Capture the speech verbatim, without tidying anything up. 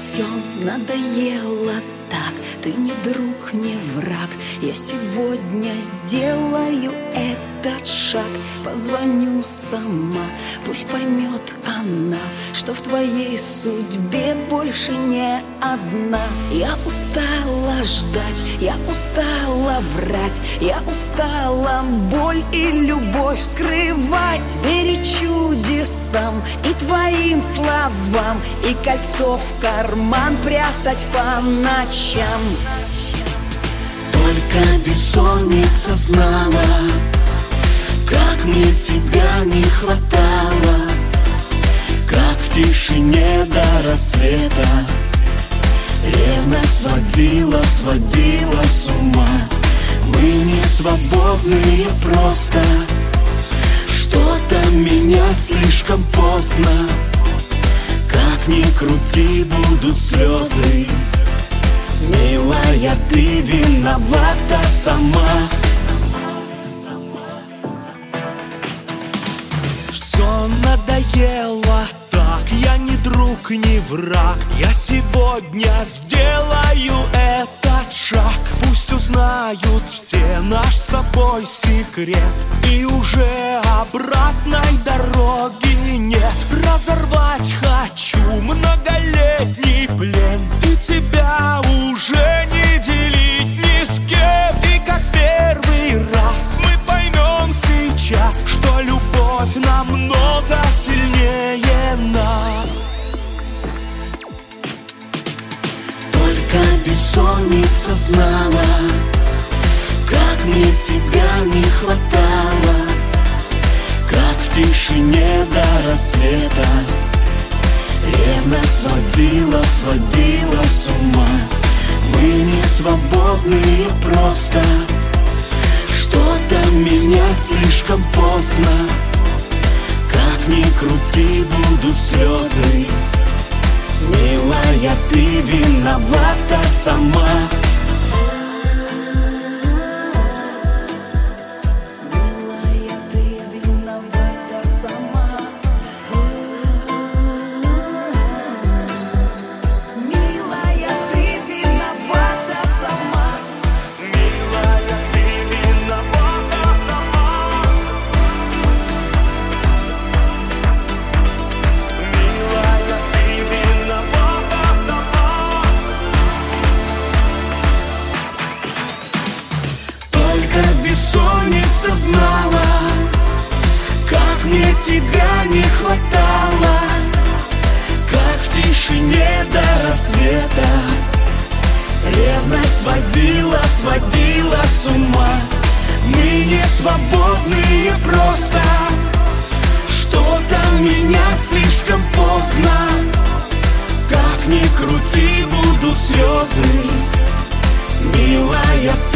Все надоело так, ты не друг, не враг. Я сегодня сделаю этот шаг. Позвоню сама, пусть поймет она, что в твоей судьбе больше не одна. Я устала ждать, я устала врать, я устала боль и любовь скрывать. Верить чудесам и твоим словам, и кольцо в карман прятать по ночам. Только бессонница знала, как мне тебя не хватало, как в тишине до рассвета ревность сводила, сводила с ума. Мы не свободные просто, что-то менять слишком поздно. Как ни крути, будут слезы. Милая, ты виновата сама. Все надоело так, я не друг, не враг. Я сегодня сделаю этот шаг. Пусть узнают все наш с тобой секрет, и уже обратной дороги нет. Разорвать хочу многолетний плен, и тебя уже не делить ни с кем. И как в первый раз мы поймем сейчас, что любовь намного сильнее нас. Только бессонница знала, как мне тебя не хватало, как в тишине до рассвета ревность сводила, сводила с ума. Мы не свободные просто, что-то менять слишком поздно. Как ни крути, будут слезы. Милая, ты виновата сама. Бессонница знала, как мне тебя не хватало, как в тишине до рассвета ревность сводила, сводила с ума. Мы не свободные просто, что-то менять слишком поздно. Как ни крути, будут слезы. Милая,